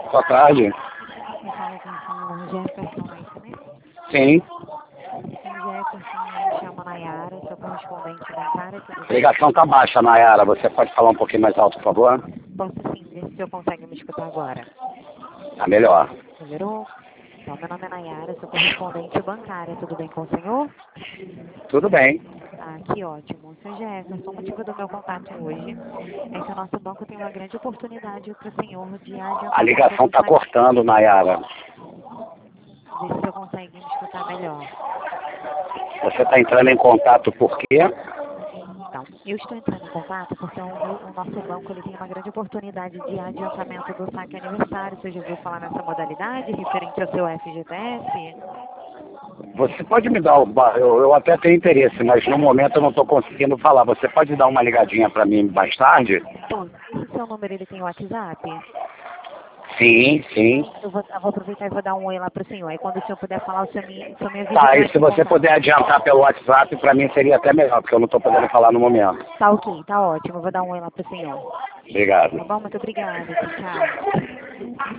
Boa tarde. Me fala com o Jefferson aí, né? Sim. Jefferson, me chama Nayara, sou correspondente bancária, tudo A bem? ligação tá baixa, Nayara. Você pode falar um pouquinho mais alto, por favor? Posso sim, ver se o senhor consegue me escutar agora. Tá melhor. Melhorou? Então, meu nome é Nayara, sou correspondente bancária, tudo bem com o senhor? Tudo bem. Ah, que ótimo. Seu Jefferson, o motivo do meu contato hoje é que o nosso banco tem uma grande oportunidade para o senhor de A adiantamento ligação do tá saque. cortando, Nayara. Ver se o senhor consegue me escutar melhor. Você tá entrando em contato por quê? Então, eu estou entrando em contato porque o nosso banco ele tem uma grande oportunidade de adiantamento do saque aniversário. Você já ouviu falar nessa modalidade referente ao seu FGTS? Você pode me dar eu até tenho interesse, mas no momento eu não estou conseguindo falar. Você pode dar uma ligadinha para mim mais tarde? Bom, esse seu número ele tem WhatsApp? Sim, sim. Eu vou aproveitar e vou dar um oi lá para o senhor. Aí quando o senhor puder falar, o senhor me avisa Tá, que eu e se entro em você contato. puder adiantar pelo WhatsApp, para mim seria até melhor, porque eu não estou podendo falar no momento. Tá ok, tá ótimo. Eu vou dar um oi lá para o senhor. Obrigado. Tá bom? Muito obrigada. Tchau, tchau.